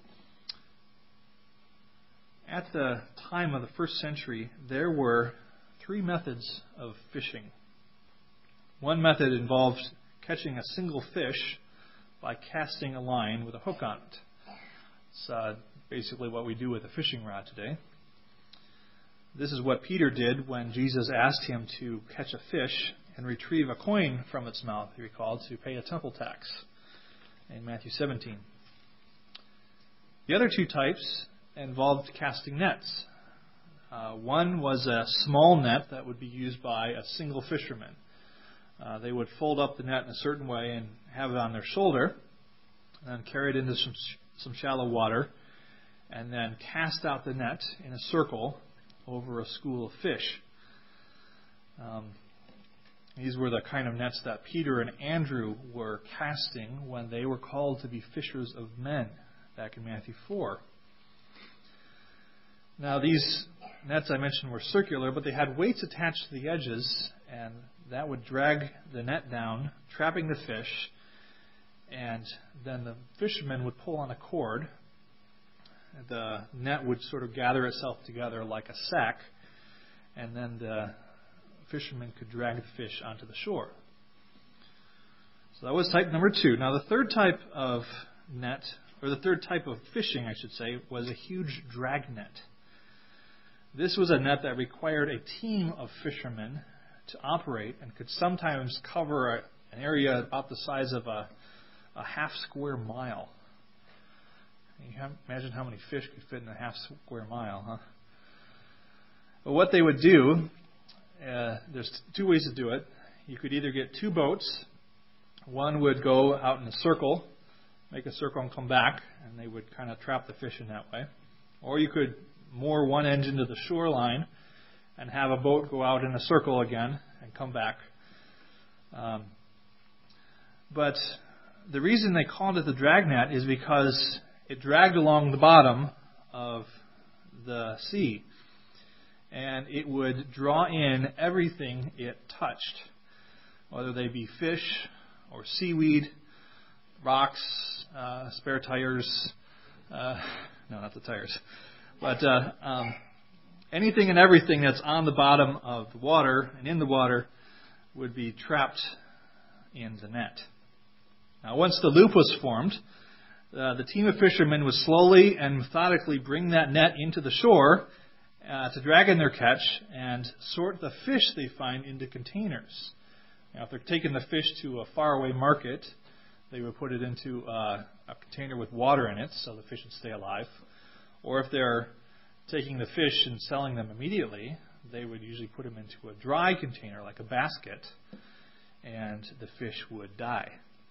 At the time of the first century, there were three methods of fishing. One method involved catching a single fish by casting a line with a hook on it. It's uh, basically what we do with a fishing rod today. This is what Peter did when Jesus asked him to catch a fish and retrieve a coin from its mouth, he recalled, to pay a temple tax in Matthew seventeen. The other two types involved casting nets. Uh, one was a small net that would be used by a single fisherman. Uh, they would fold up the net in a certain way and have it on their shoulder, and then carry it into some, some shallow water, and then cast out the net in a circle over a school of fish. Um, these were the kind of nets that Peter and Andrew were casting when they were called to be fishers of men, back in Matthew four. Now, these nets I mentioned were circular, but they had weights attached to the edges, and that would drag the net down, trapping the fish, and then the fisherman would pull on a cord. The net would sort of gather itself together like a sack, and then the fisherman could drag the fish onto the shore. So that was type number two. Now, the third type of net, or the third type of fishing, I should say, was a huge drag net. This was a net that required a team of fishermen to operate and could sometimes cover a, an area about the size of a, a half square mile. You can imagine how many fish could fit in a half square mile, huh? But what they would do, uh, there's two ways to do it. You could either get two boats. One would go out in a circle, make a circle and come back, and they would kind of trap the fish in that way. Or you could moor one end into the shoreline and have a boat go out in a circle again and come back. Um, but the reason they called it the dragnet is because it dragged along the bottom of the sea, and it would draw in everything it touched, whether they be fish or seaweed, rocks, uh, spare tires, uh, no, not the tires, but uh, um, anything and everything that's on the bottom of the water and in the water would be trapped in the net. Now, once the loop was formed, Uh, the team of fishermen would slowly and methodically bring that net into the shore uh, to drag in their catch and sort the fish they find into containers. Now, if they're taking the fish to a faraway market, they would put it into uh, a container with water in it so the fish would stay alive. Or if they're taking the fish and selling them immediately, they would usually put them into a dry container like a basket, and the fish would die.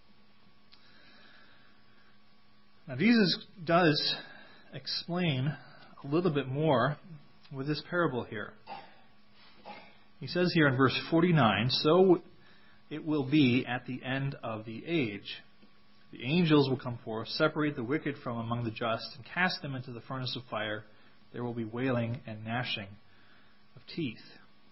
Now, Jesus does explain a little bit more with this parable here. He says here in verse forty-nine, "So it will be at the end of the age. The angels will come forth, separate the wicked from among the just, and cast them into the furnace of fire. There will be wailing and gnashing of teeth."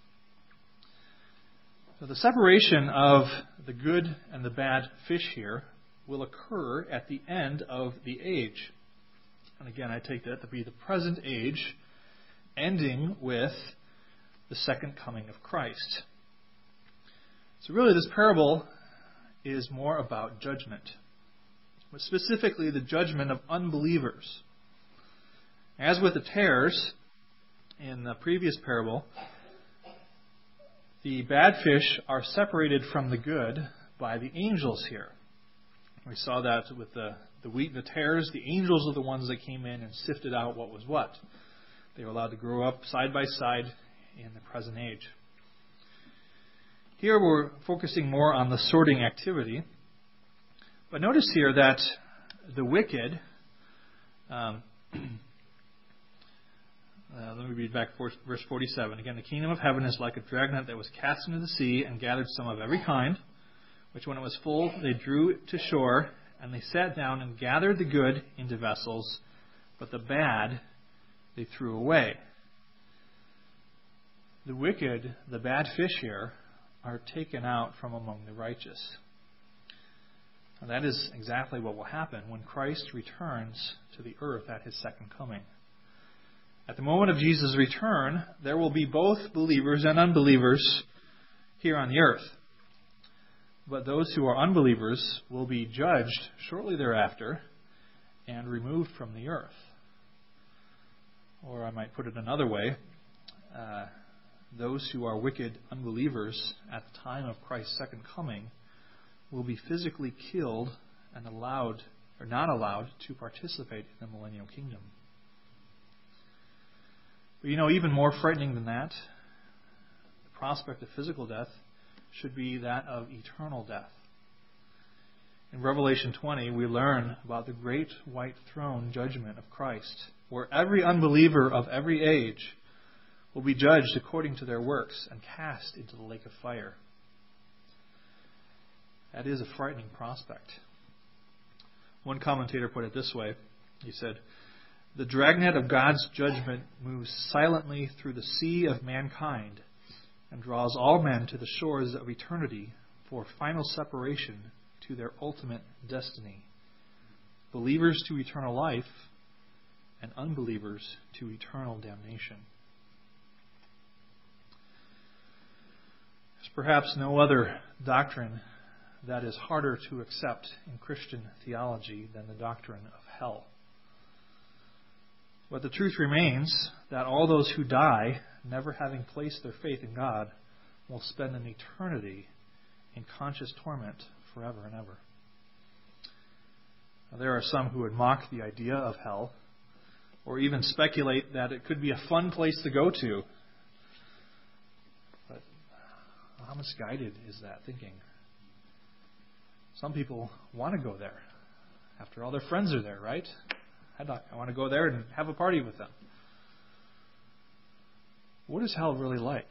So the separation of the good and the bad fish here will occur at the end of the age. And again, I take that to be the present age, ending with the second coming of Christ. So really, this parable is more about judgment, but specifically the judgment of unbelievers. As with the tares in the previous parable, the bad fish are separated from the good by the angels here. We saw that with the, the wheat and the tares. The angels are the ones that came in and sifted out what was what. They were allowed to grow up side by side in the present age. Here we're focusing more on the sorting activity. But notice here that the wicked, um, uh, let me read back verse forty-seven. Again, the kingdom of heaven is like a dragnet that was cast into the sea and gathered some of every kind, which when it was full, they drew to shore, and they sat down and gathered the good into vessels, but the bad they threw away. The wicked, the bad fish here, are taken out from among the righteous. And that is exactly what will happen when Christ returns to the earth at his second coming. At the moment of Jesus' return, there will be both believers and unbelievers here on the earth. But those who are unbelievers will be judged shortly thereafter and removed from the earth. Or I might put it another way, uh, those who are wicked unbelievers at the time of Christ's second coming will be physically killed and allowed or not allowed to participate in the millennial kingdom. But you know, even more frightening than that, the prospect of physical death should be that of eternal death. In Revelation twenty, we learn about the great white throne judgment of Christ, where every unbeliever of every age will be judged according to their works and cast into the lake of fire. That is a frightening prospect. One commentator put it this way. He said, "The dragnet of God's judgment moves silently through the sea of mankind and draws all men to the shores of eternity for final separation to their ultimate destiny. Believers to eternal life and unbelievers to eternal damnation." There's perhaps no other doctrine that is harder to accept in Christian theology than the doctrine of hell. But the truth remains that all those who die, never having placed their faith in God, will spend an eternity in conscious torment forever and ever. Now, there are some who would mock the idea of hell, or even speculate that it could be a fun place to go to. But how misguided is that thinking? Some people want to go there. After all, their friends are there, right? I want to go there and have a party with them. What is hell really like?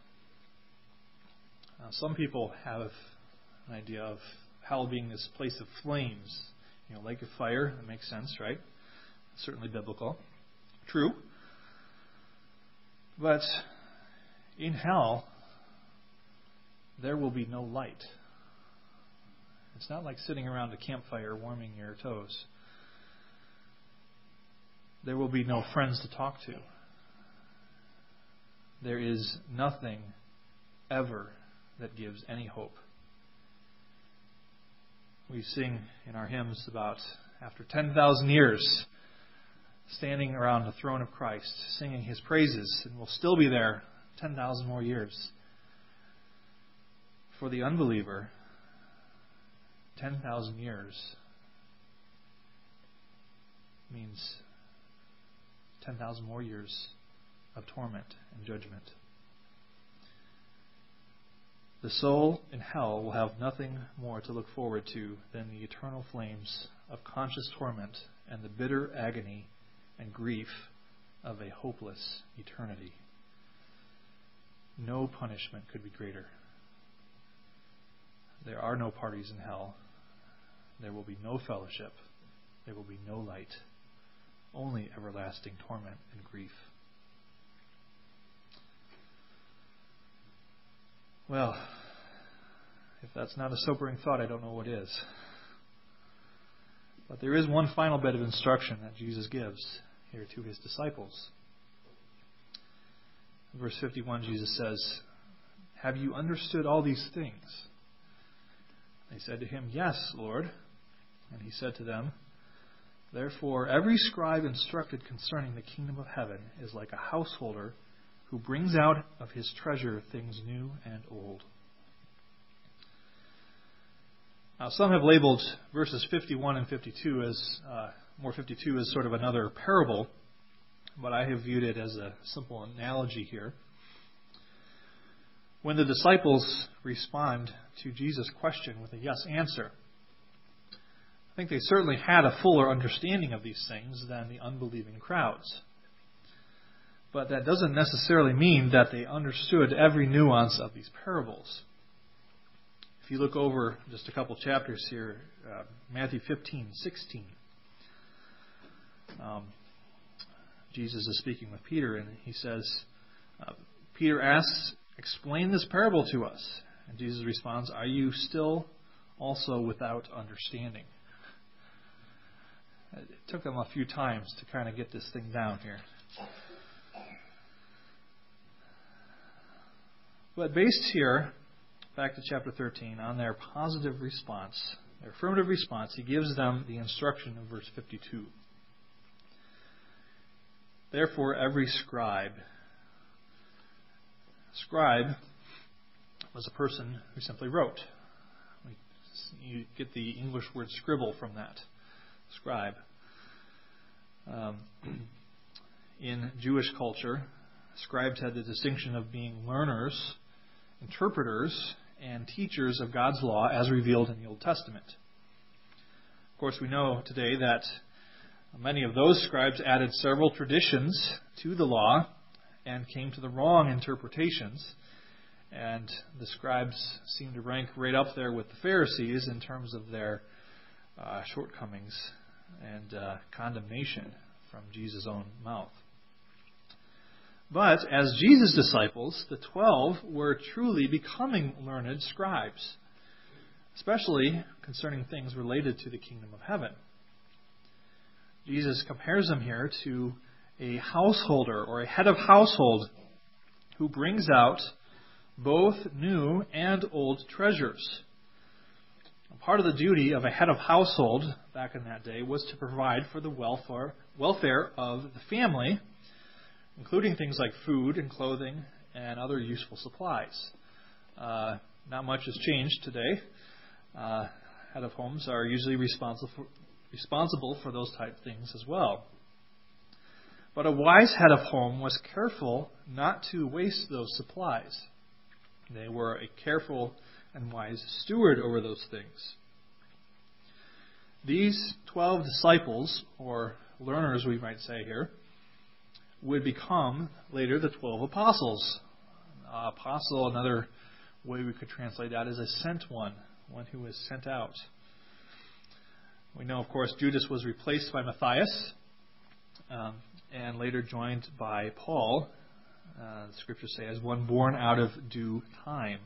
Uh, some people have an idea of hell being this place of flames. You know, lake of fire. That makes sense, right? Certainly biblical. True. But in hell, there will be no light. It's not like sitting around a campfire warming your toes. There will be no friends to talk to. There is nothing ever that gives any hope. We sing in our hymns about after ten thousand years standing around the throne of Christ, singing His praises, and we'll still be there ten thousand more years. For the unbeliever, ten thousand years means ten thousand more years of torment and judgment. The soul in hell will have nothing more to look forward to than the eternal flames of conscious torment and the bitter agony and grief of a hopeless eternity. No punishment could be greater. There are no parties in hell. There will be no fellowship. There will be no light. Only everlasting torment and grief. Well, if that's not a sobering thought, I don't know what is. But there is one final bit of instruction that Jesus gives here to His disciples. In verse fifty-one, Jesus says, "Have you understood all these things?" They said to Him, "Yes, Lord." And He said to them, "Therefore, every scribe instructed concerning the kingdom of heaven is like a householder who brings out of his treasure things new and old." Now, some have labeled verses fifty-one and fifty-two as, uh, more fifty-two as sort of another parable, but I have viewed it as a simple analogy here. When the disciples respond to Jesus' question with a yes answer, I think they certainly had a fuller understanding of these things than the unbelieving crowds. But that doesn't necessarily mean that they understood every nuance of these parables. If you look over just a couple chapters here, uh, Matthew fifteen, sixteen, um, Jesus is speaking with Peter, and he says, uh, Peter asks, "Explain this parable to us." And Jesus responds, "Are you still also without understanding?" It took them a few times to kind of get this thing down here. But based here, back to chapter thirteen, on their positive response, their affirmative response, He gives them the instruction of verse fifty-two. "Therefore, every scribe scribe was a person who simply wrote. You get the English word scribble from that, scribe. Um, in Jewish culture, scribes had the distinction of being learners, interpreters, and teachers of God's law as revealed in the Old Testament. Of course, we know today that many of those scribes added several traditions to the law and came to the wrong interpretations. And the scribes seem to rank right up there with the Pharisees in terms of their uh, shortcomings and uh, condemnation from Jesus' own mouth. But as Jesus' disciples, the twelve were truly becoming learned scribes, especially concerning things related to the kingdom of heaven. Jesus compares them here to a householder or a head of household who brings out both new and old treasures. Part of the duty of a head of household back in that day was to provide for the welfare, welfare of the family, including things like food and clothing and other useful supplies. Uh, not much has changed today. Uh, head of homes are usually responsible for, responsible for those type of things as well. But a wise head of home was careful not to waste those supplies. They were a careful and wise steward over those things. These twelve disciples, or learners we might say here, would become later the twelve apostles. Uh, apostle, another way we could translate that, is a sent one, one who was sent out. We know, of course, Judas was replaced by Matthias, um, and later joined by Paul. Uh, the scriptures say, as one born out of due time.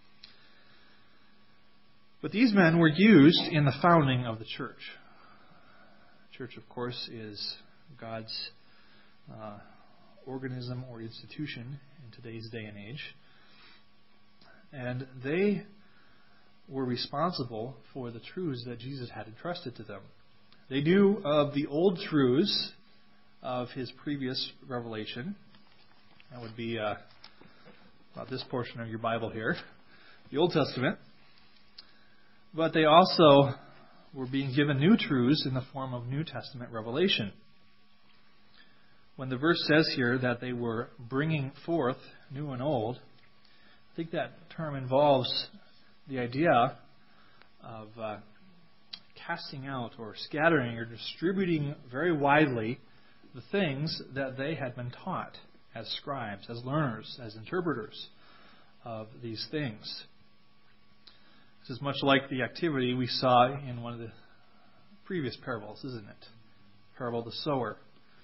But these men were used in the founding of the church. The church, of course, is God's uh, organism or institution in today's day and age. And they were responsible for the truths that Jesus had entrusted to them. They knew of the old truths of his previous revelation. That would be uh, about this portion of your Bible here, the Old Testament. But they also were being given new truths in the form of New Testament revelation. When the verse says here that they were bringing forth new and old, I think that term involves the idea of uh, casting out or scattering or distributing very widely the things that they had been taught as scribes, as learners, as interpreters of these things. This is much like the activity we saw in one of the previous parables, isn't it? Parable of the sower.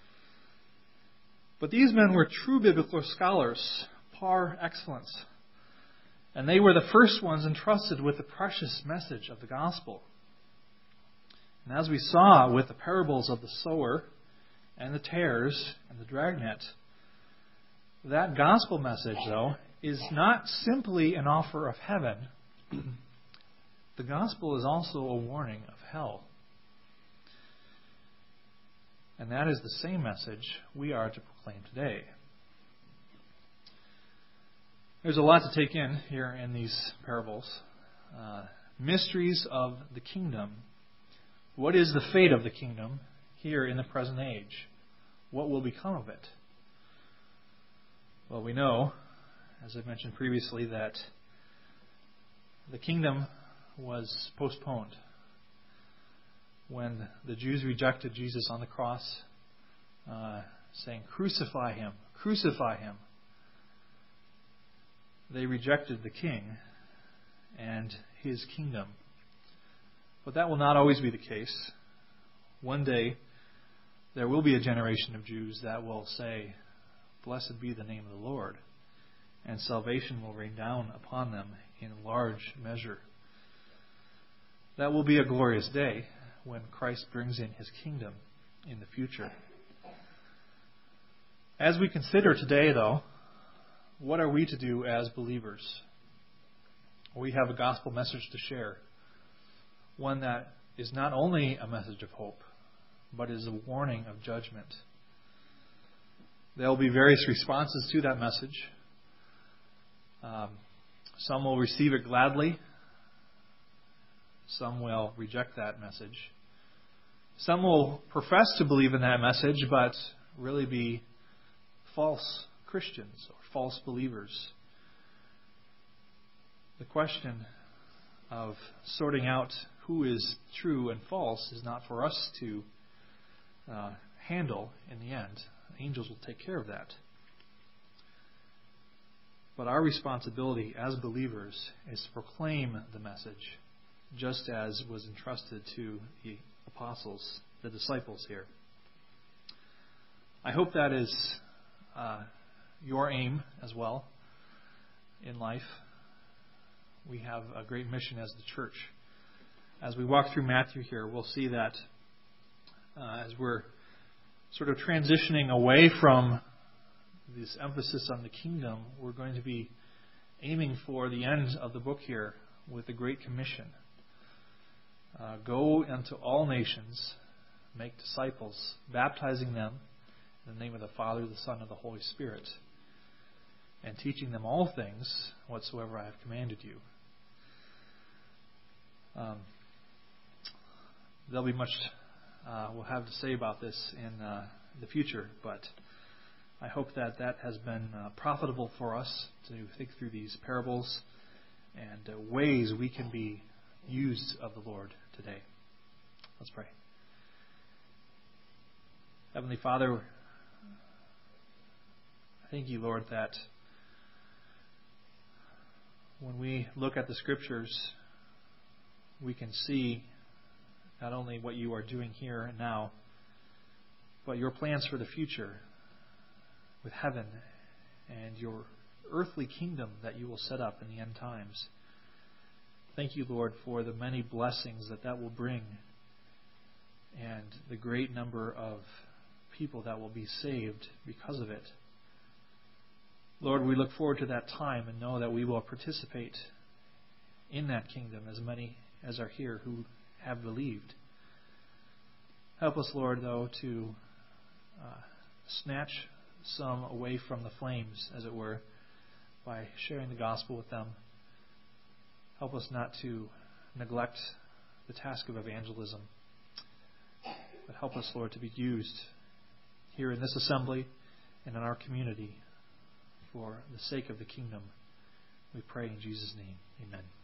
But these men were true biblical scholars, par excellence. And they were the first ones entrusted with the precious message of the gospel. And as we saw with the parables of the sower and the tares and the dragnet, that gospel message, though, is not simply an offer of heaven. The gospel is also a warning of hell. And that is the same message we are to proclaim today. There's a lot to take in here in these parables. Uh, mysteries of the kingdom. What is the fate of the kingdom here in the present age? What will become of it? Well, we know, as I mentioned previously, that the kingdom was postponed. When the Jews rejected Jesus on the cross, uh, saying, "Crucify him, crucify him," they rejected the king and his kingdom. But that will not always be the case. One day, there will be a generation of Jews that will say, "Blessed be the name of the Lord," and salvation will rain down upon them in large measure. That will be a glorious day when Christ brings in his kingdom in the future. As we consider today, though, what are we to do as believers? We have a gospel message to share. One that is not only a message of hope, but is a warning of judgment. There will be various responses to that message. Um, some will receive it gladly. Some will reject that message. Some will profess to believe in that message, but really be false Christians or false believers. The question of sorting out who is true and false is not for us to uh, handle in the end. Angels will take care of that. But our responsibility as believers is to proclaim the message, just as was entrusted to the apostles, the disciples here. I hope that is uh, your aim as well in life. We have a great mission as the church. As we walk through Matthew here, we'll see that uh, as we're sort of transitioning away from this emphasis on the kingdom, we're going to be aiming for the end of the book here with the Great Commission. Uh, go into all nations, make disciples, baptizing them in the name of the Father, the Son, and the Holy Spirit, and teaching them all things whatsoever I have commanded you. Um, there'll be much uh, we'll have to say about this in uh, the future, but I hope that that has been uh, profitable for us to think through these parables and uh, ways we can be used of the Lord today. Let's pray. Heavenly Father, I thank you, Lord, that when we look at the Scriptures, we can see not only what you are doing here and now, but your plans for the future with heaven and your earthly kingdom that you will set up in the end times. Thank you, Lord, for the many blessings that that will bring and the great number of people that will be saved because of it. Lord, we look forward to that time and know that we will participate in that kingdom, as many as are here who have believed. Help us, Lord, though, to uh, snatch some away from the flames, as it were, by sharing the gospel with them. Help us not to neglect the task of evangelism, but help us, Lord, to be used here in this assembly and in our community for the sake of the kingdom. We pray in Jesus' name. Amen.